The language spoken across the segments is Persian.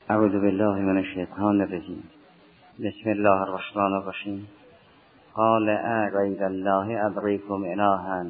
اعوذ بالله من الشیطان الرجیم. بسم الله الرحمن الرحیم. قال غیر الله ابغیکم الها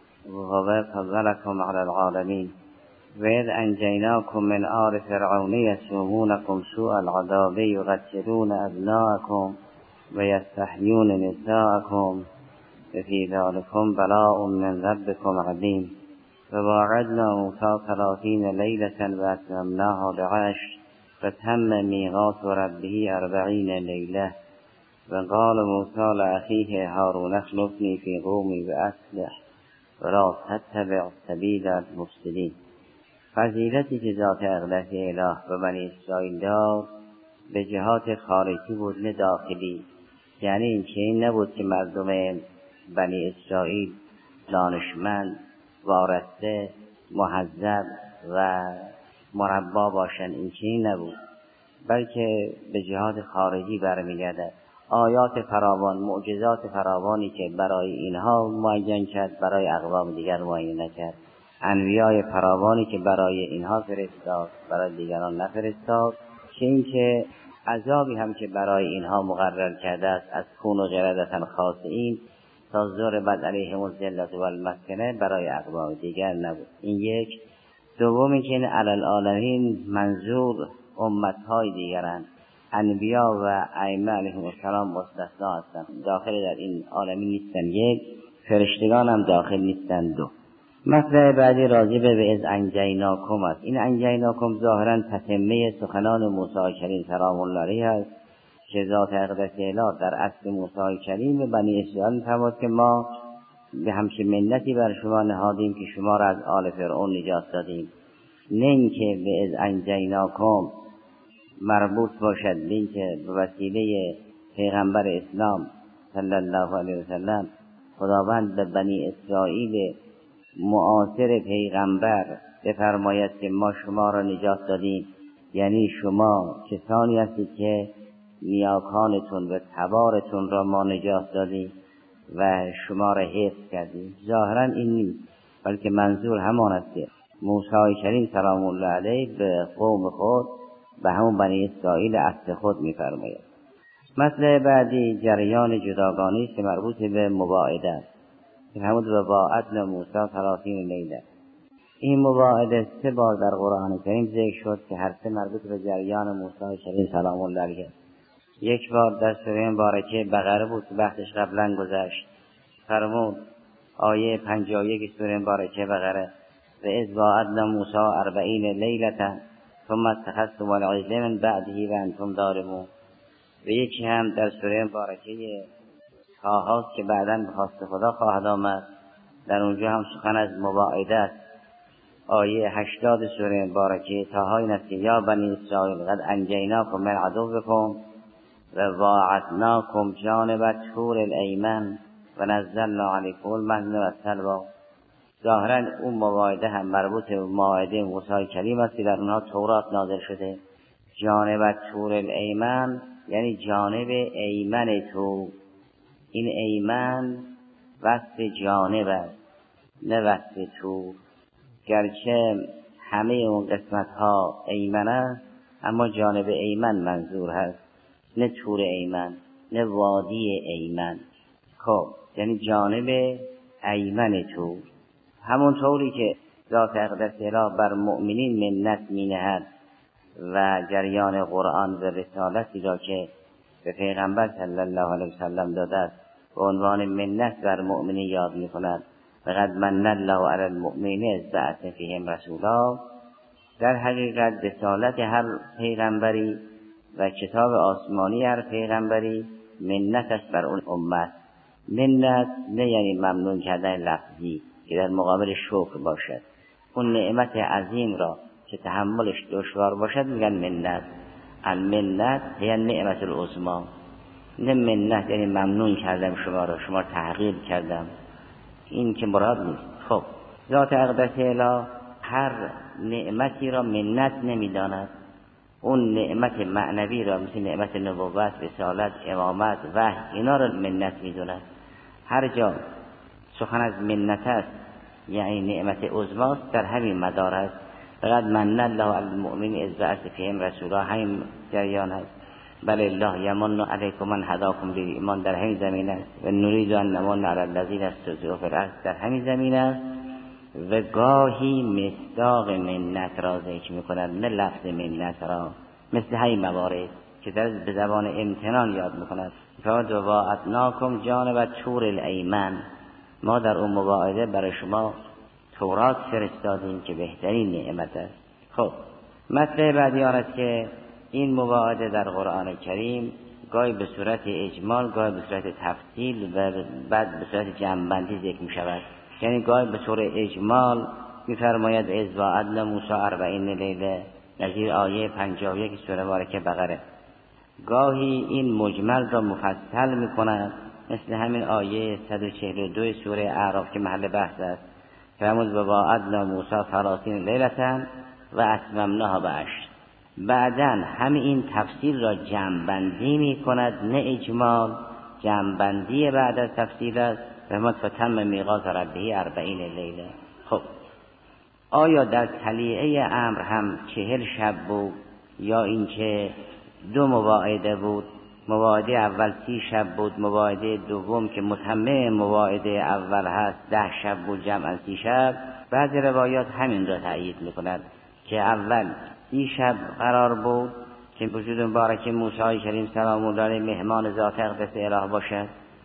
وهو فضلکم علی العالمین وإذ أنجيناكم من آل فرعون يسومونكم سوء العذاب يقتلون أبناءكم ويستحيون نساءكم وفي ذلكم بلاء من ربكم عظيم وواعدنا موسى 30 ليلة وأتممناها بعشر فتم ميقات ربه 40 ليلة وقال موسى لأخيه هارون اخلفني في قومي وأصلح ولا تتبع سبيل المفسدين. فضیلتی که ذات اقدس اله به بنی اسرائیل داد به جهات خارجی بود نه داخلی. یعنی این چنین نبود که مردم بنی اسرائیل دانشمند، وارسته، مهذب و مربا باشند، این چنین نبود، بلکه به جهات خارجی برمیگردد. آیات فراوان، معجزات فراوانی که برای اینها معین کرد برای اقوام دیگر معین نکرد. انبیاء فراوانی که برای اینها فرستاد برای دیگران نفرستاد. چه این که عذابی هم که برای اینها مقرر کرده است از کون و قردة خاسئین تا ضربت علیهم الذلة والمسکنه برای اقوام دیگر نبود. این یک. دومی که این علی العالمین منظور امتهای دیگرند. انبیاء و ائمه علیهم السلام مستثنا هستند، داخل در این عالمین نیستند. یک. فرشتگان هم داخل نیستند. دو. مطلب بعدی راجع به اذ انجیناکم است. این انجیناکم ظاهرا تتمه سخنان موسی کریم سلام الله علیه است که ذات اقدس اله در اصل موسی کریم به بنی اسرائیل فرمود که ما به همچه منتی بر شما نهادیم که شما را از آل فرعون نجات دادیم. نه اینکه به اذ انجیناکم مربوط باشد به اینکه به وسیله پیغمبر اسلام صلی الله علیه وسلم خداوند به بنی اسرائیل معاصر پیغمبر بفرماید که ما شما را نجات دادیم، یعنی شما کسانی هستید که نیاکانتون و تبارتون را ما نجات دادیم و شما را حفظ کردیم. ظاهرا این نیست، بلکه منظور همان است که موسی کریم سلام الله علیه به قوم خود به همون بنی اسرائیل اصل خود می‌فرماید. مطلب بعدی جریان جداگانه است که مربوط به مواعده است که همون به واعدنا موسی 30 لیله. این مواعده 3 بار در قرآن کریم ذکر شد که هر 3 مربوط به جریان موسی کریم سلام الله علیه. یک بار در سوره مبارکه بقره بود که بحثش قبلا گذشت. فرمود آیه 51 سوره مبارکه بقره و اذ واعدنا موسی 40 لیله ثم اتخذتم العجل من بعده وانتم ظالمون. و یکی هم در سوره مبارکه طه که بعداً به خواست خدا خواهد آمد، در اونجا هم سخن از مواعده است. آیه 80 سوره مبارکه طه این است که یا بنی اسرائیل قد انجیناکم من عدوکم و واعدناکم جانب الطور الایمن و نزلنا علیکم المن و السلوی. ظاهرا اون مواعده هم مربوط به مواعده موسی کریم است که در اونها تورات نازل شده. جانب الطور الایمن یعنی جانب ایمن تو. این ایمن وصف جانب است نه وصف تو، گرچه همه اون قسمت ها ایمن است اما جانب ایمن منظور هست، نه طور ایمن نه وادی ایمن. خب یعنی جانب ایمن تو. همون طوری که ذات اقدس اله بر مؤمنین منت می نهد و جریان قرآن و رسالتی را که به پیغمبر صلی الله علیه وسلم داده است به عنوان منت بر مؤمنین یاد می کند. فقد من الله علی المؤمنین اذ بعث فیهم رسولا. در حقیقت رسالت هر پیغمبری و کتاب آسمانی هر پیغمبری منت است بر اون امت. منت نه یعنی ممنون کردن لفظی که در مقابل شکر باشد. اون نعمت عظیم را که تحملش دشوار باشد میگن منت. المنت یعنی نعمت العظمی. نه منت یعنی ممنون کردم شما را، شما تحقیر کردم، این که مراد نیست. خب ذات اقدس اله هر نعمتی را منت نمیداند. اون نعمت معنوی را مثل نعمت نبوت، رسالت، امامت، وحی اینا را منت میداند. هر جا سخن از منت است یعنی نعمت عظمی است در همین مدار است. فقط من الله علی المؤمنین اذ بعث فیهم رسولا، همین جریان هست. بل الله یمن علیکم من هداکم للایمان، در همین زمینه است. و نرید ان نمن علی الذین استضعفوا فی الارض، در همین زمینه است. و گاهی مصداق منت را ذکر میکنند، نه لفظ منت را، مثل همین موارد که در به زبان امتنان یاد میکند. فقط وواعدناکم جانب طور الایمن، ما در اون مواعده برای شما تورات فرستادیم که بهترین نعمت است. خب مطلب بعدی آن است که این مواعده در قرآن کریم گاهی به صورت اجمال، گاهی به صورت تفصیل و بعد به صورت جمع‌بندی ذکر می شود. یعنی گاهی به طور اجمال می فرماید اذ وعدنا موسی 40 لیله، نظیر آیه 51 سوره مبارکه بقره. گاهی این مجمل را مفصل می کند، مثل همین آیه 142 سوره اعراف که محل بحث است. فرمود و وعدنا موسی 30 لیلة و اتممناها ب10. بعدن همین این تفصیل را جمع‌بندی می کند، نه اجمال. جمع‌بندی بعد از تفصیل است. فرمود فتم میقات ربه 40 لیله. خب آیا در تلیعه امر هم 40 شب بود یا اینکه دو مواعده بود؟ مواعده اول 30 شب بود، مواعده دوم که متمم مواعده اول هست 10 شب بود، جمعا 30 شب. بعضی روایات همین را تأیید می‌کند که اول 30 شب قرار بود که وجود مبارک موسی کریم سلام الله علیه مهمان ذات اقدس اله باشد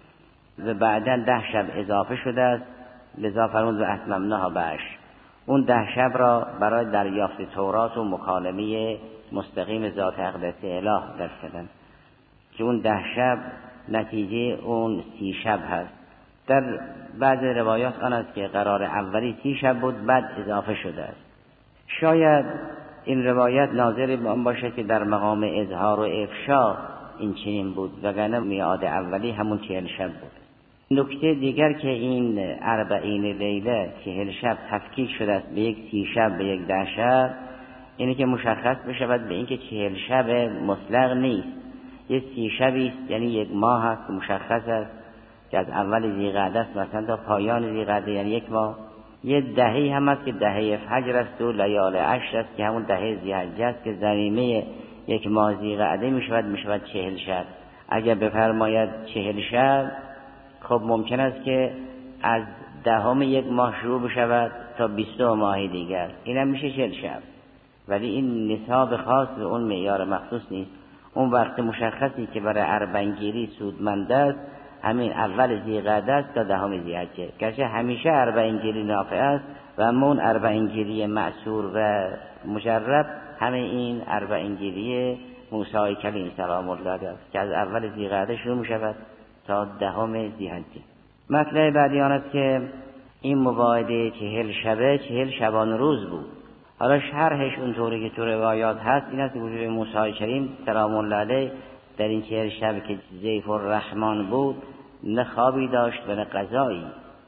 و بعدا 10 شب اضافه شده است، لذا فرمود و اتممناها ب10. اون 10 شب را برای دریافت تورات و مکالمه مستقیم ذات اقدس اله دستدن که اون 10 شب نتیجه اون 30 شب هست. در بعض روایات آن است که قرار اولی 30 شب بود، بعد اضافه شده است. شاید این روایت ناظر به آن باشد که در مقام اظهار و افشا این چنین بود، وگرنه میعاد اولی همون 40 شب بود. نکته دیگر که این 40 لیله 40 شب تفکیک شده است به یک 30 شب به یک 10 شب، اینه که مشخص بشود به اینکه 40 شب مطلق نیست، یک 30 شبی است، یعنی یک ماه هست مشخص است که از اول ذی‌قعده است مثلا تا پایان ذی‌قعده، یعنی یک ماه. یه دهی هم هست که دهه فجر است و لیال عشر است که همون دهه ذی‌حجه است که ضمیمه یک ماه ذی‌قعده می شود 40 شب. اگر بفرماید 40 شب، خب ممکن است که از دهم یک ماه شروع بشود تا 20 ماه دیگر، این هم میشه 40 شب. ولی این نصاب خاص به اون معیار مخصوص نیست. اون وقت مشخصی که برای اربعینگیری سودمند است همین اول ذی‌قعده است تا دهم ذی‌حجه، گرچه همیشه اربعینگیری نافع است و اما اون اربعینگیری معصور و مجرب همین این اربعینگیری موسی کلیم سلام الله علیه است که از اول ذی‌قعده شروع می شود تا دهم ذی‌حجه. مطلب بعدی آن است که این مواعده 40 شبه 40 شبانه روز بود. حالا شرحش اونطوری که تو روایات هست این است که وجود موسی کریم سلام الله علیه در این 40 شب که ضیف الرحمن بود نه خوابی داشت و نه غذایی.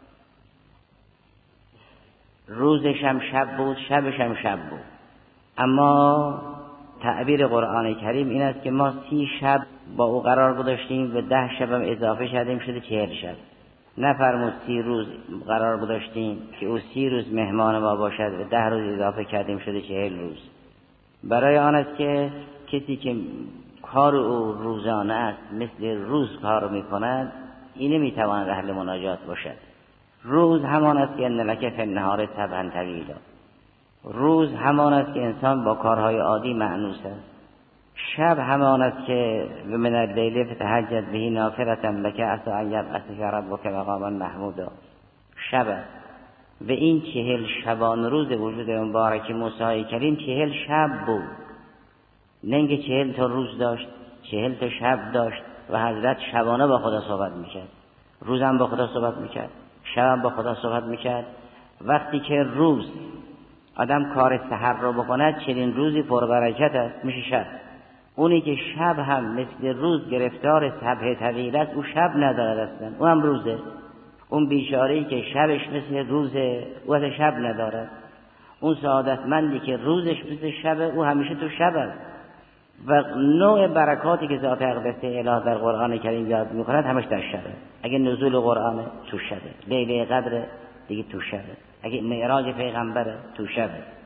روزش هم شب بود، شبش هم شب بود. اما تعبیر قرآن کریم این است که ما 30 شب با او قرار گذاشتیم و 10 شب هم اضافه کردیم شده 40 شب. نفرمود 30 روز قرار گذاشتیم که او 30 روز مهمان ما باشد و 10 روز اضافه کردیم شده 40 روز. برای آن است که کسی که کار او روزانه است مثل روز کار میکند، این نمیتواند اهل مناجات باشد. روز همان است که ان لک فی النهار سبحا طویلا. روز همان است که انسان با کارهای عادی مأنوس است. شب همان است که من اللیل فتهجد به نافلة لک عسی ان یبعثک ربک مقاما محمودا. شب و این 40 شبان روز وجود مبارک موسی کریم 40 شب بود، نه اینکه 40 تا روز داشت، 40 تا شب داشت و حضرت شبانه با خدا صحبت میکرد، روزم با خدا صحبت میکرد، شبم با خدا صحبت میکرد. وقتی که روز آدم کار سحر رو بکند چنین روزی پربرکت است میشه شب. اونی که شب هم مثل روز گرفتار سبح طویل است او شب ندارد اصلا، او هم روزه. اون بیچاره‌ای که شبش مثل روزه او اصلا شب ندارد. اون سعادتمندی که روزش مثل شبه او همیشه تو شب است. و نوع برکاتی که ذات اقدس اله در قرآن کریم یاد می‌کند همش در شبه. اگه نزول قرآن تو شبه، لیله قدر دیگه تو شبه، اگه معراج پیغمبر تو شبه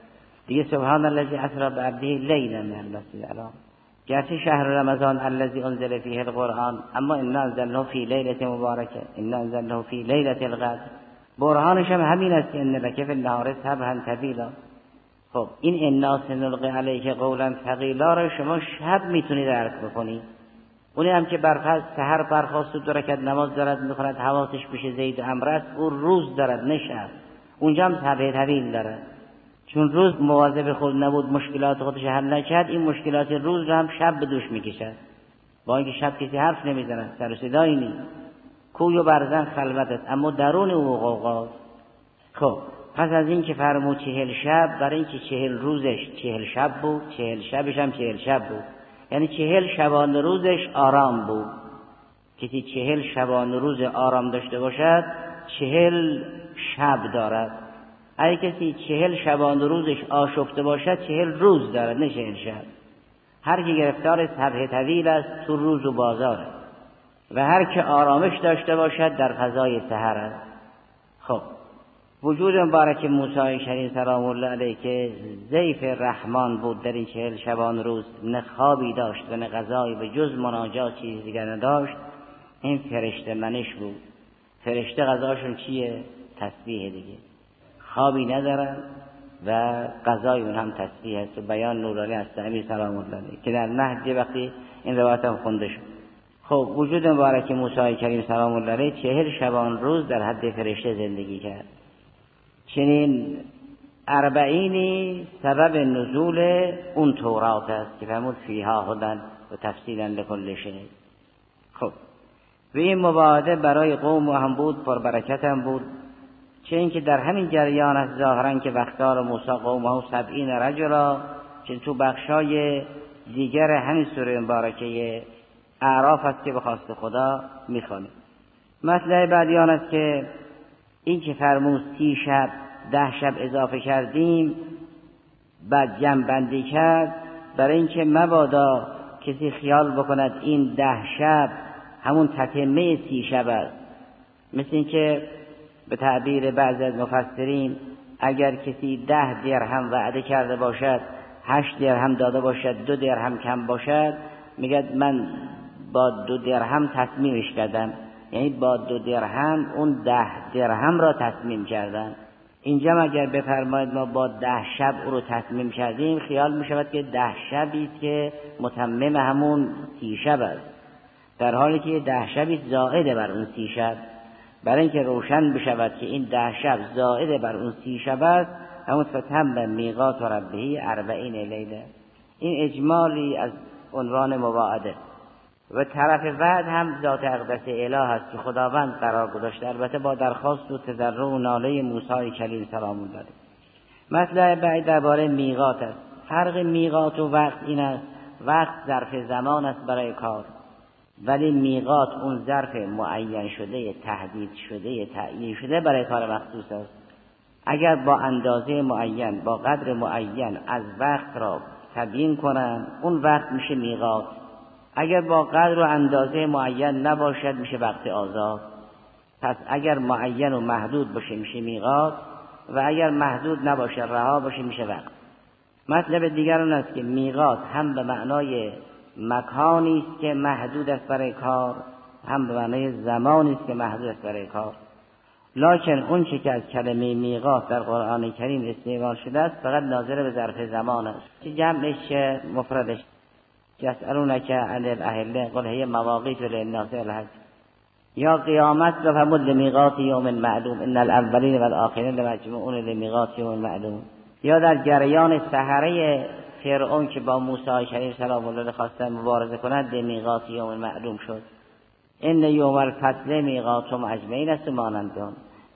دیگه سبحان الذی اسری بعبده لیلا من المسجد الحرام، گرچه شهر رمضان الذی انزل فیه القرآن، اما انا انزلناه فی لیلة مبارکه، انا انزلناه فی لیلة القدر. برهانش هم همین است که ان لک فی النهار سبحا طویلا. خب این انا سنلقی علیک قولا ثقیلا را شما شب میتونید درک بکنید. اونی هم که برفرض سحر برخاست و 2 رکعت نماز دارد میخواند حواسش بشه زید و عمرو است، او روز دارد نه شب، اونجا هم سبح طویل دارد. چون روز مواظب خود نبود، مشکلات خودش حل نکرد، این مشکلات روز رو هم شب به دوش میکشد. با اینکه شب کسی حرف نمیزند، سر و صدایی نیست، کوی و برزن خلوت است، اما درون او غوغاست. خب پس از این که فرمود 40 شب، برای اینکه 40 روزش 40 شب بود، 40 شبش هم 40 شب بود، یعنی 40 شبانه روزش آرام بود. کسی 40 شبانه روز آرام داشته باشد 40 شب دارد. اگه کسی 40 شبانه روزش آشفته باشد 40 روز دارد نه 40 شب. هر کی گرفتار سبح طویل است تو روز و بازار است و هر که آرامش داشته باشد در فضای سحر است. خب وجود مبارک موسی کریم سلام الله علیه که ضیف رحمان بود در این 40 شبانه روز، نه خوابی داشت و نه غذایی به جز مناجات چیز دیگر نداشت، این فرشته منش بود. فرشته غذاشون چیه؟ تسبیح دیگه، خوابی ندارن و غذای اون هم تسبیح است. و بیان نورانی است امیر سلام الله علیه که در مهد وقتی این روایت هم خونده شد. خب وجود مبارک موسی کریم سلام الله علیه 40 شبان روز در حد فرشته زندگی کرد. چنین 40 سبب نزول اون تورات است که فرمود فیها هدی و تفصیلا لکل شیء. خب و این مواعظه برای قوم هم بود، پربرکت هم بود، چه اینکه در همین جریان است ظاهرا که وقتار موسی قومه 70 رجلا، که تو بخشای دیگر همین سوره مبارکه اعراف است که به خواست خدا میخوانه. مطلب بعدی آن است که این که فرمود 30 شب 10 شب اضافه کردیم، بعد جمع بندی کرد برای اینکه مبادا کسی خیال بکند این 10 شب همون تتمه 30 شب است. مثل این که به تعبیر بعضی از مفسرین اگر کسی 10 درهم وعده کرده باشد، 8 درهم داده باشد، 2 درهم کم باشد، میگه من با 2 درهم تصمیمش کردم، یعنی با 2 درهم اون 10 درهم را تصمیم کردن. اینجا اگر بفرمایید ما با 10 شب او رو تصمیم کردیم، خیال می شود که 10 شبی که متمم همون 30 شب است، در حالی که 10 شبی زائد بر اون 30 شب. برای اینکه روشن بشود که این 10 شب زائد بر اون 30 شب است، همون فتم میقات ربه 40 لیله. این اجمالی از عنوان مواعده و طرف بعد هم ذات اقدس اله است که خداوند قرار گذاشته، البته با درخواست و تضرع و ناله موسی کلیم سلام الله علیه. مطلب بعد درباره میقات است. فرق میقات و وقت این است، وقت ظرف زمان است برای کار، ولی میقات اون ظرف معین شده، تحدید شده، تعیین شده برای کار مخصوص است. اگر با اندازه معین، با قدر معین از وقت را تبیین کنن، اون وقت میشه میقات. اگر با قدر و اندازه معین نباشد میشه وقت آزاد. پس اگر معین و محدود باشه میشه میقات، و اگر محدود نباشه رها باشه میشه وقت. مطلب دیگر اون است که میقات هم به معنای مکانی است که محدود است برای کار، هم به معنای زمانی است که محدود است برای کار. لکن اون چه که از کلمه میقات در قرآن کریم استعمال شده است فقط ناظر به ظرف زمان است. چه جمعش چه مفردش. یسألونک عن الاهله قل هی مواقیت للناس والحج. یا قیامت رو فرمود لمیقات یوم معلوم ان الاولین والآخرین لمجموعون لمیقات یوم معلوم. یا در جریان سحره فرعون که با موسی کریم سلام الله علیه خواستن مبارزه کنند لمیقات یوم معلوم شد. ان یوم الفصل میقاتهم اجمعین است مانندون.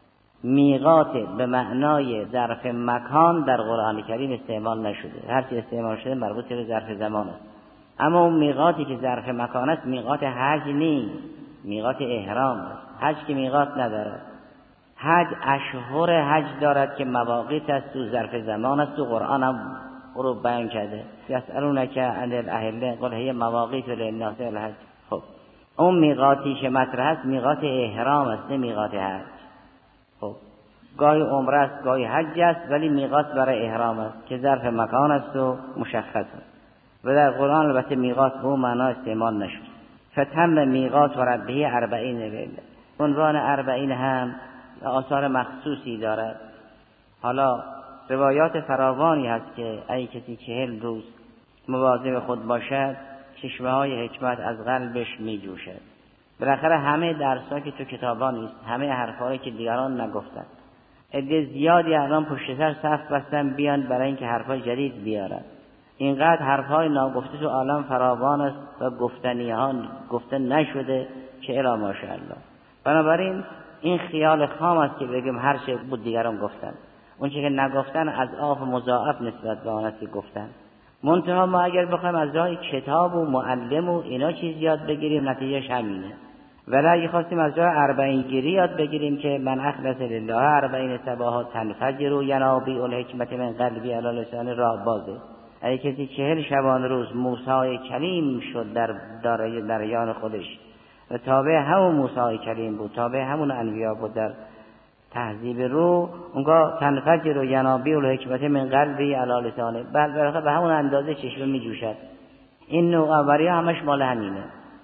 میقات به معنای ظرف مکان در قرآن کریم استعمال نشده، هرچی استعمال شده مربوط به ظرف زمان است. اما اون میقاتی که ظرف مکان است میقات حج نیست، میقات احرام است. حج که میقات ندارد. حج اشهر حج دارد که مواقیت است، تو ظرف زمان است، تو قرآن هم رو بیان کرده. یسألونک عن الاهله قل هی مواقیت للناس والحج. خب اون میقاتی که مطرح است میقات احرام است، نه میقات حج. خب گاهی عمره است گاهی حج است، ولی میقات برای احرام است که ظرف مکان است و مشخص است و در قرآن البته میقات به اون معنا استعمال نشد. فتم میقات ربه 40 لیله. عنوان 40 هم آثار مخصوصی دارد. حالا روایات فراوانی هست که ای کسی 40 روز مواظب خود باشد چشمه های حکمت از قلبش می جوشد. بالاخره همه درس‌ها که تو کتابا نیست، همه حرفایی که دیگران نگفتند، عده زیادی الان پشت سر صف بستن بیان برای اینکه حرفای جدید بیارن. اینقدر حرفای ناگفته تو عالم فراوان است و گفتنی ها گفته نشده که الا ماشاءالله. بنابراین این خیال خام است که بگیم هر چه بود دیگران گفتن، اون چیزی که نگفتن از آف مضاعف نسبت به آن که گفتن. منتها ما اگر بخوایم از راه کتاب و معلم و اینا چیز یاد بگیریم نتیجهش همینه. ولی اگه خواستیم از راه 40 گیری یاد بگیریم که من اخلص لله 40 صباحات تنفجر و ینابیع الحکمت من قلبی علی لسان راه بازه. اگه کسی 40 شبانه روز موسی کلیم شد در دریان خودش و تابع همون موسی کلیم بود، تابع همون انبیا بود در تهذیب رو، اونگاه تنفجر و ینابیع الحکمت من قلبی علی لسانه، بعد به همون اندازه چشمه می جوشد. این نوع آوری همش مال همینه.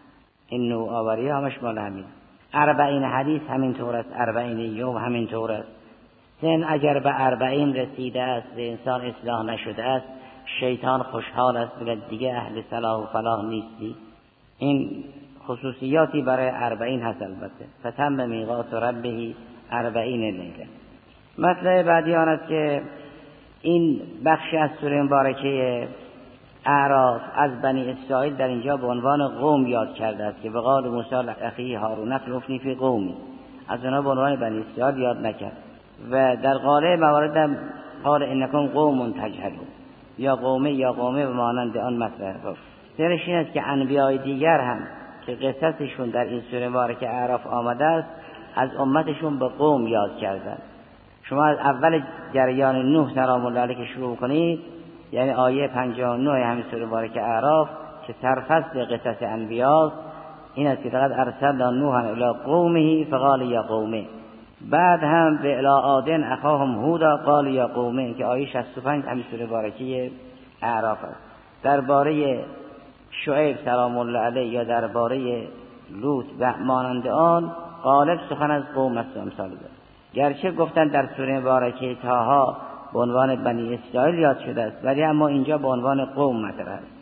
40 حدیث همین طور است، 40 یوم همین طور است. سن اگر به 40 رسیده است و انسان اصلاح نشده است، شیطان خوشحال است بگه دیگه اهل صلاح و فلاح نیستی. این خصوصیاتی برای 40 هست. البته فتم میقات ربه 40 لیله. مطلب بعدی آن است که این بخش از سوره مبارکه اعراف از بنی اسرائیل در اینجا به عنوان قوم یاد کرده است که به قول موسی اخی هارون اخلفنی فی قومی، از اونها به عنوان بنی اسرائیل یاد نکرد. و در غالب موارد قال انکم قوم تجهلون، یا قومه به مانند آن مطلب. سرش این است که انبیای دیگر هم که قصصشون در این سوره مبارکه اعراف آمده است از امتشون به قوم یاد کردن. شما از اول جریان نوح سلام الله علیه که شروع کنید، یعنی آیه 59 همین سوره مبارکه اعراف که سرفصل قصص انبیاست، این است که فقط ارسلنا نوحا الی قومه فقال یا قومه. بعد هم به الی عاد اخاهم هودا قال یا قومه که آیه 65 همین سوره مبارکه اعراف است. درباره شعیب سلام الله علیه یا درباره لوط و مانند آن غالب سخن از قوم است. امثال گرچه گفتن در سوره مبارکه طه به عنوان بنی اسرائیل یاد شده است، ولی اما اینجا به عنوان قوم مطرح است.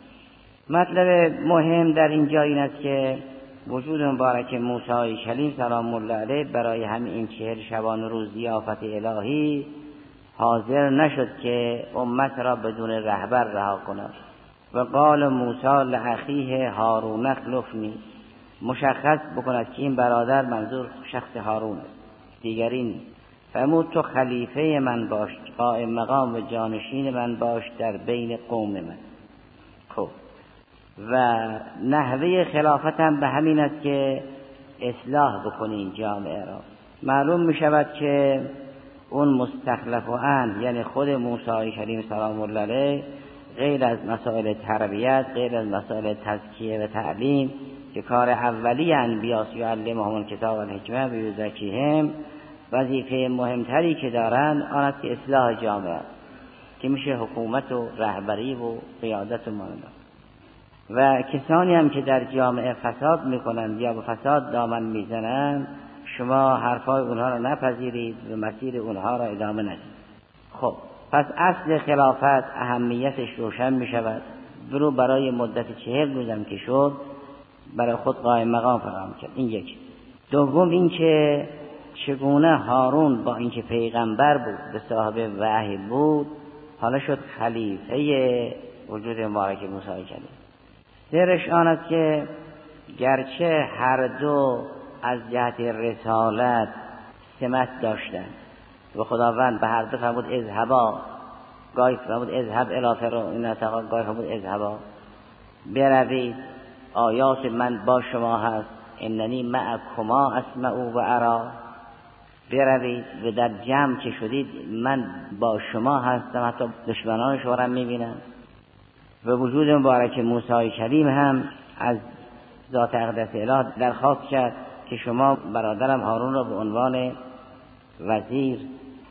مطلب مهم در اینجا این است که وجود مبارک موسی کلیم سلام الله علیه برای همین این 40 شبانه روز ضیافت الهی حاضر نشد که امت را بدون رهبر رها کند. و قال موسی لاخیه هارون اخلفنی، مشخص بکند که این برادر منظور شخص هارون است، دیگری نیست. فرمود تو خلیفه من باش، قائم مقام و جانشین من باش در بین قوم من. خب و نحوه خلافت هم به همین است که اصلاح بکنین جامعه را. معلوم می شود که اون مستخلف و یعنی خود موسی کلیم سلام الله علیه غیر از مسائل تربیت، غیر از مسائل تزکیه و تعلیم که کار اولی انبیاست، یعلمهم الکتاب و الحکمه و یزکیهم، وظیفه مهمتری که دارن آن است که اصلاح جامعه است که میشه حکومت و رهبری و قیادت و مانند. و کسانی هم که در جامعه فساد میکنند یا به فساد دامن میزنند، شما حرفای اونها را نپذیرید و مسیر اونها را ادامه ندید. خب پس اصل خلافت اهمیتش روشن میشود. برو برای مدت 40 روزم که شد برای خود قائم مقام فراهم کرد. این یک. دوم این که چگونه هارون با اینکه پیغمبر بود به صاحب وحی بود حالا شد خلیفه وجود مبارک موسی کلیم. سرش آن است که گرچه هر دو از جهت رسالت سمت داشتند و خداوند به هر دو فرمود اذهبا، گاهی فرمود اذهب الی فرعون، گاهی فرمود اذهبا، بروید آیات من با شما هست، اننی معکما اسمع و ارا، بروید و در جمع که شدید من با شما هستم، حتی دشمنان شما را میبینم. و وجود مبارک موسی کلیم هم از ذات اقدس اله درخواست کرد که شما برادرم هارون را به عنوان وزیر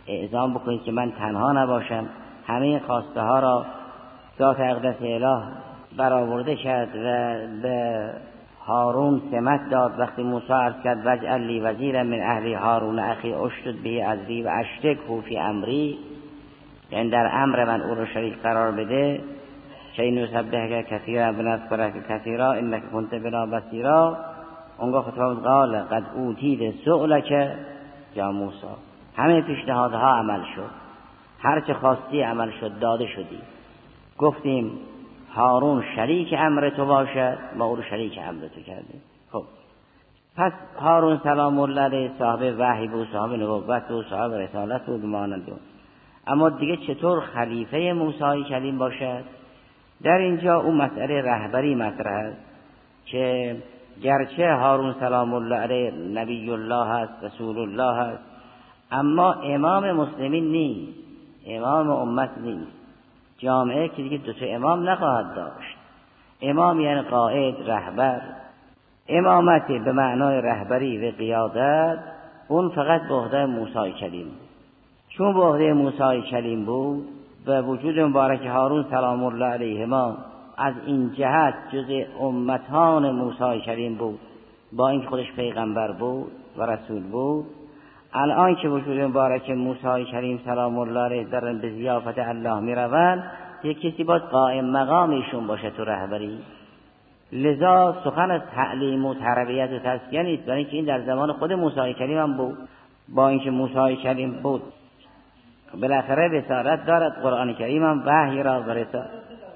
اعزام بکنید که من تنها نباشم. همه خواسته ها را ذات اقدس اله برآورده کرد و به هارون سمت داد. وقتی موسی عرض کرد واجعل لی وزیرا من اهلی هارون اخی اشدد به ازری و اشرکه فی امری، یعنی در امر من او را شریک قرار بده. کی نسبحک کثیرا و نذکرک کثیرا انک کنت بنا بصیرا. اونگاه خطاب قال قد اوتیت سؤلک یا موسی، همه پیشنهادها عمل شد، هر چه خواستی عمل شد، داده شدی. گفتیم هارون شریک امر تو باشد، ما او رو شریک امر تو کردیم. خب پس هارون سلام الله علیه صاحب وحی بود، صاحب نبوت بود، صاحب رسالت بود مانند بود. اما دیگه چطور خلیفه موسی کلیم باشد؟ در اینجا اون مسئله رهبری مطرح است که گرچه هارون سلام الله علیه نبی الله است، رسول الله است، اما امام مسلمین نیست، امام امت نیست. جامعه که دیگه دو تا امام نخواهد داشت. امام یعنی قائد، رهبر. امامت به معنای رهبری و قیادت اون فقط به عهده موسی کلیم بود. چون به عهده موسی کلیم بود و وجود مبارک هارون سلام الله علیهما از این جهت جز امتان موسی کلیم بود، با اینکه خودش پیغمبر بود و رسول بود. الان که وجود مبارک موسی کلیم سلام الله علیه در به ضیافت الله می روند، یک کسی باید قائم مقام ایشون باشه تو رهبری. لذا سخن از تعلیم و تربیت و تزکیه نیست، برای اینکه این در زمان خود موسی کلیم هم بود. با اینکه موسی کلیم بود بالاخره رسالت دارد، قرآن کریم هم وحی را برسد.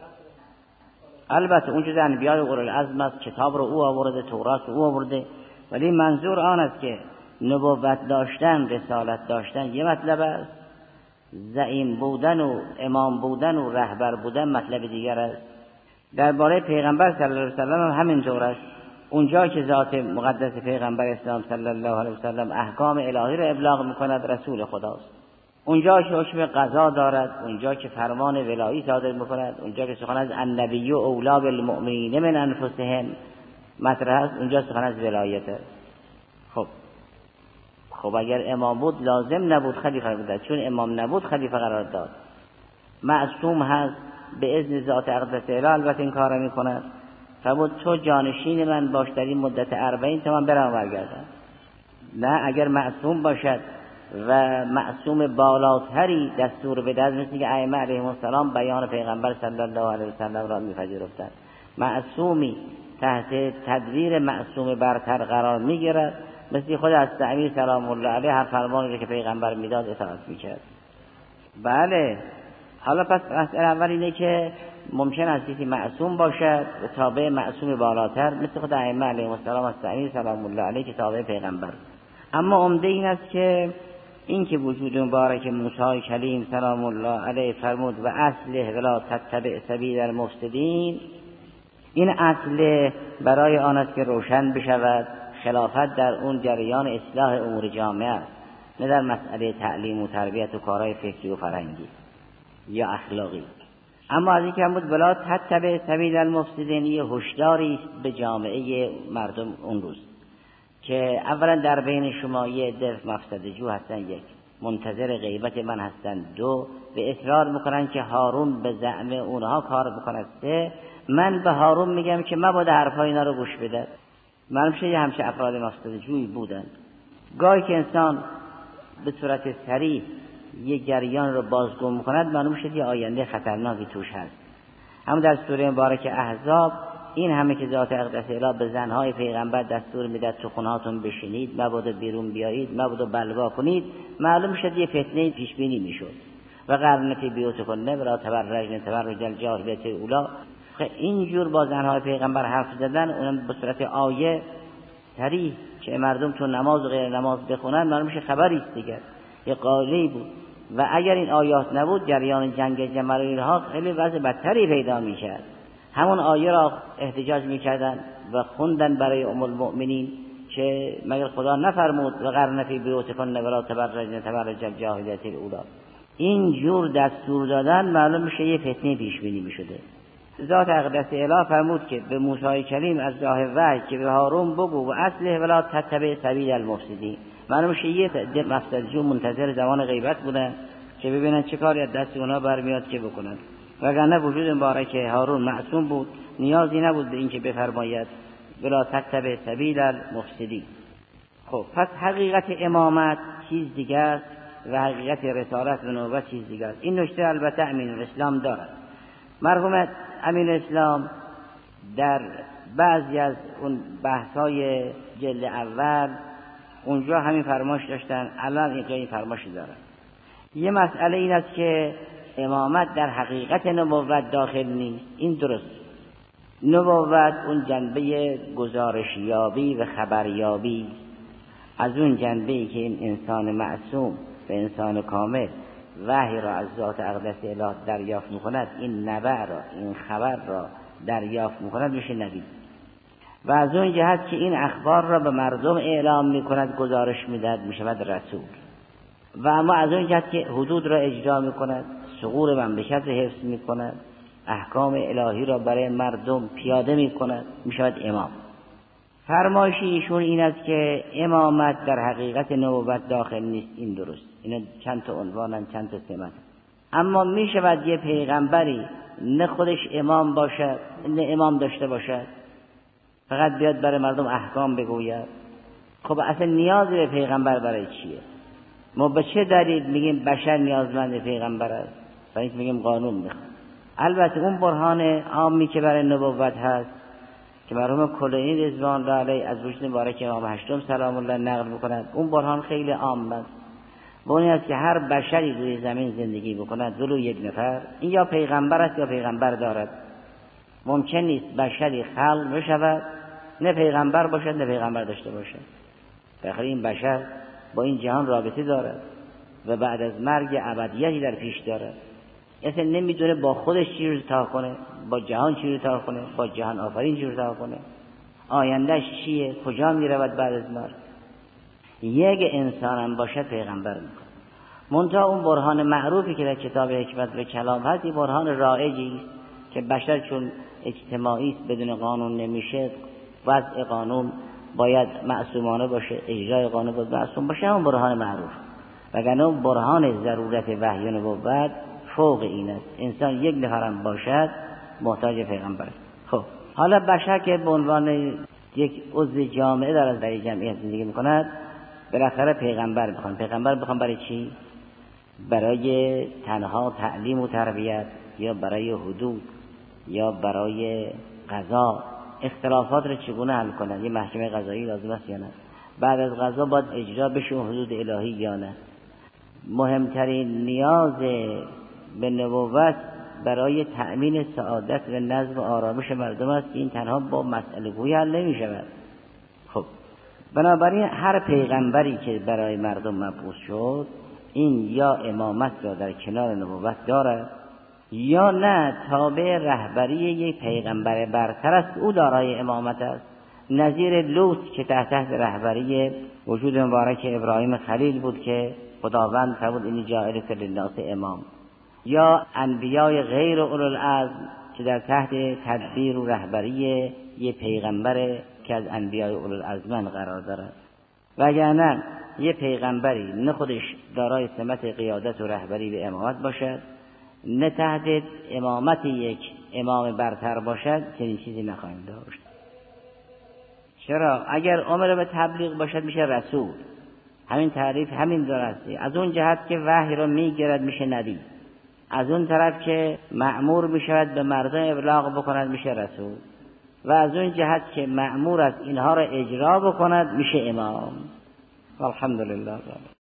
البته اون جز انبیاء اولو العزم است، کتاب رو او آورده، تورات رو او آورده، ولی منظور آن است که نبوت داشتن، رسالت داشتن یه مطلب است، زعیم بودن و امام بودن و رهبر بودن مطلب دیگر است. درباره پیغمبر صلی الله علیه و سلم هم همینطور است. اونجا که ذات مقدس پیغمبر اسلام صلی الله علیه و سلم احکام الهی را ابلاغ میکند، رسول خداست. اونجا که حکم قضا دارد، اونجا که فرمان ولایی صادر میکند، اونجا که سخن از النبی اولی بالمؤمنین من انفسهم مطرح است، اونجا سخن از ولایت است. خب اگر امام بود لازم نبود خلیفه قرار داد، چون امام نبود خلیفه قرار داد. معصوم هست به اذن ذات اقدس اله البته این کار را میکند. فرمود تو جانشین من باش در این مدت 40 تا من برم برگردم. نه، اگر معصوم باشد و معصوم بالاتری دستور بده، مثل که ائمه علیهم السلام بیان پیغمبر صلی الله علیه و سلم را میپذیرفتند، معصومی تحت تدبیر معصوم برتر قرار میگیرد، مثل خود از امیر سلام الله علیه هر فرمانی که پیغمبر میداد اطاعت میکرد. بله، حالا پس مسئله اول اینه که ممکن است کسی معصوم باشد و تابع معصوم بالاتر، مثل خود ائمه علیهم السلام از امیر سلام الله علیه که تابع پیغمبر. اما عمده این است که این که وجود مبارک موسی کلیم سلام الله علیه فرمود و اصله ولا تتبع سبیل المفسدین، این اصل برای آن است که روشن بشود خلافت در اون جریان اصلاح امور جامعه است، نه در مسئله تعلیم و تربیت و کارهای فکری و فرهنگی یا اخلاقی. اما از این که بود ولا تتبع سبیل المفسدین، یه هشداری به جامعه مردم اون روز که اولا در بین شما یه عده مفسده جو هستن، یک منتظر غیبت من هستن، دو به اصرار میکنن که هارون به زعم اونها کار بکنه، سه من به هارون میگم که مبادا حرفای اینا رو گوش بده. معلوم شد همچه افراد مفسده جوی بودن. گاهی که انسان به صورت سریع یک جریان رو بازگو میکند، معلوم شد یه آینده خطرناکی توش هست. هم در سوره مبارک احزاب این همه که ذات اقدس اله به زنهای پیغمبر دستور میداد تو خونهاتون بشینید، مبادا بیرون بیایید، مبادا بلوا کنید، معلوم شد یه فتنه پیش بینی میشد. و قرن فی بیوتکن ولا تبرجن تبرج الجاهلیة الاولی. اینجور با زنهای پیغمبر حرف زدن، اونم به صورت آیه صریح که مردم تو نماز و غیر نماز بخونن، معلوم میشه خبری است دیگه، یه قاعده بود. و اگر این آیات نبود جریان جنگ جمل و اینها خیلی وضع بدتری پیدا میکرد. همون آیه را احتجاج میکردن و خوندن برای ام المؤمنین که مگر خدا نفرمود و قرن فی بیوتکن ولا تبرجن تبرج الجاهلیة الاولی. این جور دستور دادن معلوم میشه یه فتنه پیش بینی میشده. ذات اقدس اله فرمود که به موسی کلیم از راه وحی که به هارون بگو و اصله ولا تتبع سبیل المفسدین، معلوم شیعه مفسدجو منتظر زمان غیبت بودن که ببینن چه کاری از دست اونا برمیاد که بکنن، وگرنه وجود مبارک هارون معصوم بود، نیازی نبود به این که بفرماید ولا تتبع سبیل المفسدین. خب پس حقیقت امامت چیز دیگه است و حقیقت رسالت و نبوت چیز دیگه است. این نکته البته امین الاسلام دارد. مرحوم امین الاسلام در بعضی از اون بحث‌های جلد اول اونجا همین فرمایش داشتن، الان اینجا این فرمایش دارن. یه مسئله این است که امامت در حقیقت نبوت داخل نیست، این درست. نبوت اون جنبه گزارشیابی و خبریابی، از اون جنبه‌ای که این انسان معصوم و انسان کامل وحی را از ذات اقدس اله دریافت می‌کند، این نبع را، این خبر را دریافت می‌کند، میشه نبی. و از اون جهت که این اخبار را به مردم اعلام می‌کند، گزارش می‌دهد، میشود رسول. و اما از اون جهت که حدود را اجرا می‌کند، ثغور مملکت را حفظ می‌کند، احکام الهی را برای مردم پیاده می‌کند، میشود امام. فرمایش ایشون این است که امامت در حقیقت نبوت داخل نیست، این درست. اینا چند تا عنوانن، چند تا سمت. اما میشود یه پیغمبری نه خودش امام باشد نه امام داشته باشد، فقط بیاد برای مردم احکام بگوید. خب اصلا نیاز به پیغمبر برای چیه؟ ما به چه دلیل میگیم بشر نیازمند پیغمبر است؟ برای اینکه میگیم قانون میخواد. البته اون برهان عامی که برای نبوت هست که مرحوم کلینی رضوان الله علیه از وجود مبارک امام هشتم سلام الله نقل می‌کند، اون برهان خیلی عام است. و اون است که هر بشری روی زمین زندگی بکند ولو یک نفر، این یا پیغمبر است یا پیغمبر دارد. ممکن نیست بشری خلق بشود نه پیغمبر باشد نه پیغمبر داشته باشد. بخاطر این بشر با این جهان رابطه دارد و بعد از مرگ ابدیتی در پیش دارد. اصلا نمیدونه با خودش چی رو تا کنه، با جهان چی رو تا کنه، با جهان آفرین چی رو تا کنه، آیندهش چیه، کجا میرود بعد از مرگ. یک انسان هم باشد پیغمبر میکنه. منتها اون برهان معروفی که در کتاب حکمت و کلام هست، این برهان رایجی که بشر چون اجتماعی است بدون قانون نمیشه، وضع قانون باید معصومانه باشه، اجرای قانون باید معصوم باشه، اون برهان معروف. وگرنه اون برهان ضرورت وحی و نبوت فوق این است. انسان یک نفرم باشد محتاج پیغمبر است. خب حالا بشر که به عنوان یک عضو جامعه در جمعیت زندگی میکند، بالاخره پیغمبر میخوان. پیغمبر میخوان برای چی؟ برای تنها تعلیم و تربیت، یا برای حدود، یا برای قضا؟ اختلافات رو چگونه حل کنند؟ یه محکمه قضایی لازم است یا نه؟ بعد از قضا باید اجرا بشه حدود الهی یا نه؟ مهمترین نیاز به نبوت برای تأمین سعادت و نظم و آرامش مردم است. این تنها با مسئله گویی حل نمی شود. خب بنابراین هر پیغمبری که برای مردم مبعوث شد، این یا امامت را در کنار نبوت دارد یا نه تابع رهبری یک پیغمبر برتر است، او دارای امامت است، نظیر لوط که تحت رهبری وجود مبارک ابراهیم خلیل بود که خداوند فرمود انی جاعلک للناس امام، یا انبیای غیر اولوالعزم که در تحت تدبیر و رهبری یک پیغمبر که از انبیای اولوالعزم قرار دارد. وگرنه یک پیغمبری نه خودش دارای سمت قیادت و رهبری به امامت باشد، نه تحت امامت یک امام برتر باشد، چنین چیزی نخواهیم داشت. چرا؟ اگر امر به تبلیغ باشد میشه رسول، همین تعریف همین درسته. از اون جهت که وحی رو میگیرد میشه نبی، از اون طرف که مأمور میشود به مردم ابلاغ بکند میشه رسول، و از اون جهت که مأمور است اینها را اجرا بکند میشه امام. الحمدلله.